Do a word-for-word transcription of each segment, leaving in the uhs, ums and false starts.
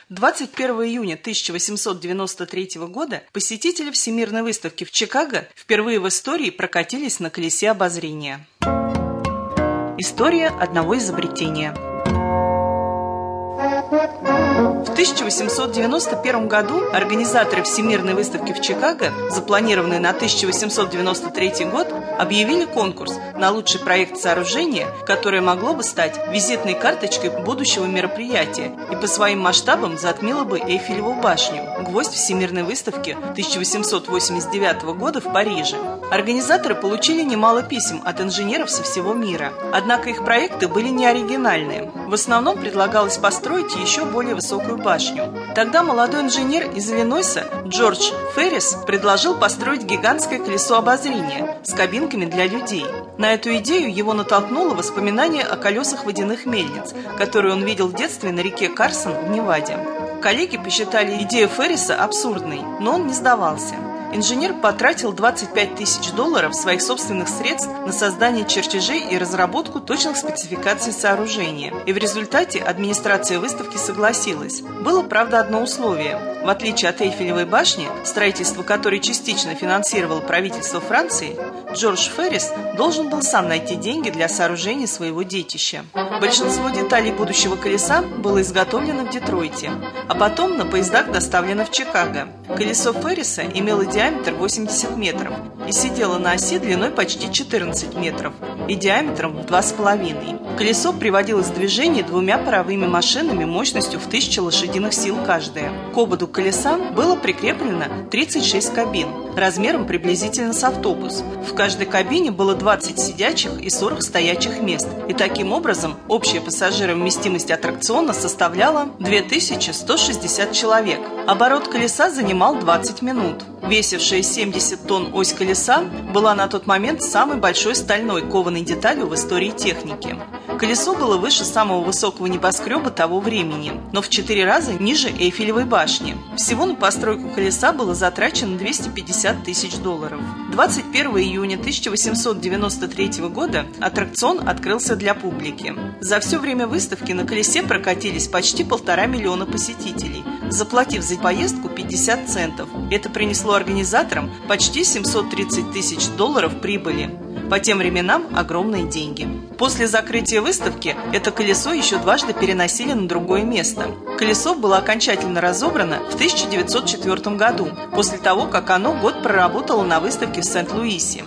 двадцать первого июня тысяча восемьсот девяносто третьего года посетители Всемирной выставки в Чикаго впервые в истории прокатились на колесе обозрения. История одного изобретения. В тысяча восемьсот девяносто первом году организаторы Всемирной выставки в Чикаго, запланированные на тысяча восемьсот девяносто третий год, объявили конкурс на лучший проект сооружения, которое могло бы стать визитной карточкой будущего мероприятия и по своим масштабам затмило бы Эйфелеву башню, гвоздь Всемирной выставки тысяча восемьсот восемьдесят девятого года в Париже. Организаторы получили немало писем от инженеров со всего мира, однако их проекты были не оригинальные. В основном предлагалось построить еще более высокую башню. Тогда молодой инженер из Иллинойса Джордж Феррис предложил построить гигантское колесо обозрения с кабинками для людей. На эту идею его натолкнуло воспоминание о колесах водяных мельниц, которые он видел в детстве на реке Карсон в Неваде. Коллеги посчитали идею Ферриса абсурдной, но он не сдавался. Инженер потратил двадцать пять тысяч долларов своих собственных средств на создание чертежей и разработку точных спецификаций сооружения. И в результате администрация выставки согласилась. Было, правда, одно условие. В отличие от Эйфелевой башни, строительство которой частично финансировало правительство Франции, Джордж Феррис должен был сам найти деньги для сооружения своего детища. Большинство деталей будущего колеса было изготовлено в Детройте, а потом на поездах доставлено в Чикаго. Колесо Ферриса имело диаметр восемьдесят метров и сидело на оси длиной почти четырнадцать метров и диаметром в два с половиной. Колесо приводилось в движение двумя паровыми машинами мощностью в тысячу лошадиных сил каждая. К ободу колеса было прикреплено тридцать шесть кабин, размером приблизительно с автобус. В каждой кабине было двадцать сидячих и сорок стоячих мест, и таким образом общая пассажировместимость аттракциона составляла две тысячи сто шестьдесят человек. Оборот колеса занимал двадцать минут. Весившая семьдесят тонн ось колеса была на тот момент самой большой стальной кованой деталью в истории техники. Колесо было выше самого высокого небоскреба того времени, но в четыре раза ниже Эйфелевой башни. Всего на постройку колеса было затрачено двести пятьдесят тысяч долларов. двадцать первого июня тысяча восемьсот девяносто третьего года аттракцион открылся для публики. За все время выставки на колесе прокатились почти полтора миллиона посетителей, заплатив за поездку пятьдесят центов. Это принесло организаторам почти семьсот тридцать тысяч долларов прибыли. По тем временам огромные деньги. После закрытия выставки это колесо еще дважды переносили на другое место. Колесо было окончательно разобрано в тысяча девятьсот четвёртом году, после того, как оно год проработало на выставке в Сент-Луисе.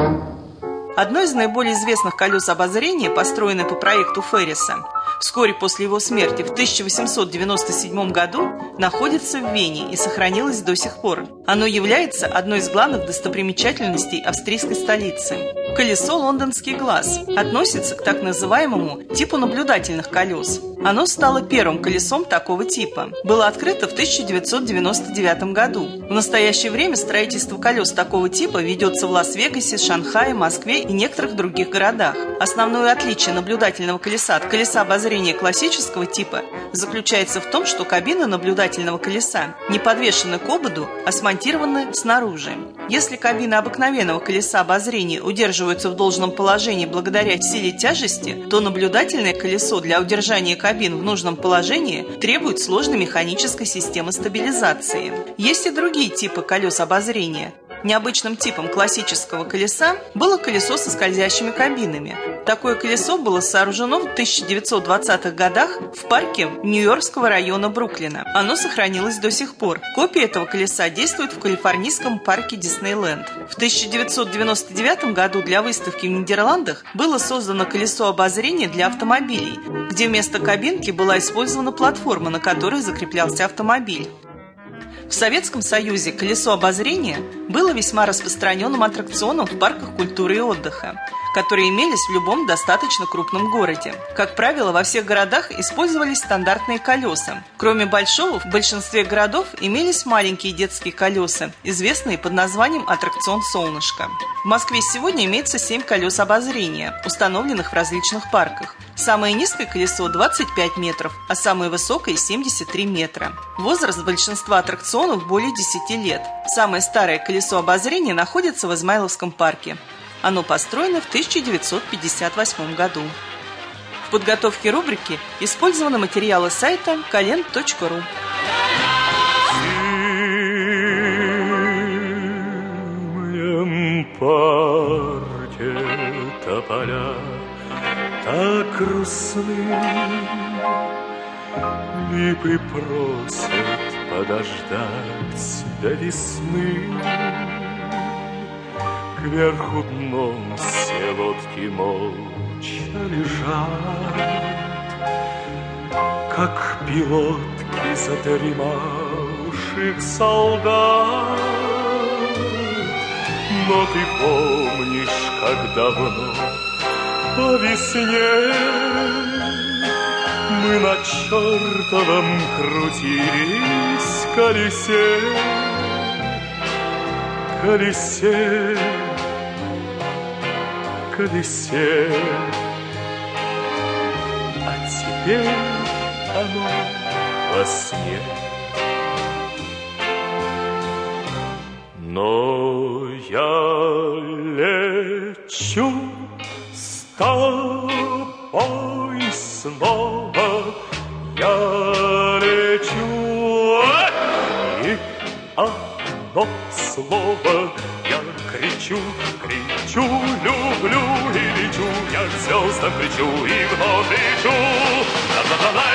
Одно из наиболее известных колес обозрения, построенное по проекту Ферриса, вскоре после его смерти в тысяча восемьсот девяносто седьмом году, находится в Вене и сохранилось до сих пор. Оно является одной из главных достопримечательностей австрийской столицы. Колесо «Лондонский глаз» относится к так называемому типу наблюдательных колес. Оно стало первым колесом такого типа. Было открыто в тысяча девятьсот девяносто девятом году. В настоящее время строительство колес такого типа ведется в Лас-Вегасе, Шанхае, Москве и некоторых других городах. Основное отличие наблюдательного колеса от колеса обозрения классического типа заключается в том, что кабина наблюдательного колеса не подвешена к ободу, а смонтированы снаружи. Если кабина обыкновенного колеса обозрения удерживается в должном положении благодаря силе тяжести, то наблюдательное колесо для удержания кабин в нужном положении требует сложной механической системы стабилизации. Есть и другие типы колес обозрения. Необычным типом классического колеса было колесо со скользящими кабинами. Такое колесо было сооружено в тысяча девятьсот двадцатых годах в парке Нью-Йоркского района Бруклина. Оно сохранилось до сих пор. Копия этого колеса действует в калифорнийском парке Диснейленд. В тысяча девятьсот девяносто девятом году для выставки в Нидерландах было создано колесо обозрения для автомобилей, где вместо кабинки была использована платформа, на которой закреплялся автомобиль. В Советском Союзе колесо обозрения было весьма распространенным аттракционом в парках культуры и отдыха, которые имелись в любом достаточно крупном городе. Как правило, во всех городах использовались стандартные колеса. Кроме большого, в большинстве городов имелись маленькие детские колеса, известные под названием аттракцион «Солнышко». В Москве сегодня имеется семь колес обозрения, установленных в различных парках. Самое низкое колесо двадцать пять метров, а самое высокое семьдесят три метра. Возраст большинства аттракционов более десяти лет. Самое старое колесо обозрения находится в Измайловском парке. Оно построено в тысяча девятьсот пятьдесят восьмом году. В подготовке рубрики использованы материалы сайта кален точка ру. парке тополя так грустны, липы просят подождать до весны. Кверху дном все лодки молча лежат, как пилотки задремавших солдат. Но ты помнишь, как давно по весне мы на чертовом крутились колесе, колесе, колесе. А теперь оно во сне. Но я лечу с тобой снова, я лечу, и одно слово я кричу, кричу, люблю и лечу, я к звездам кричу и вновь лечу.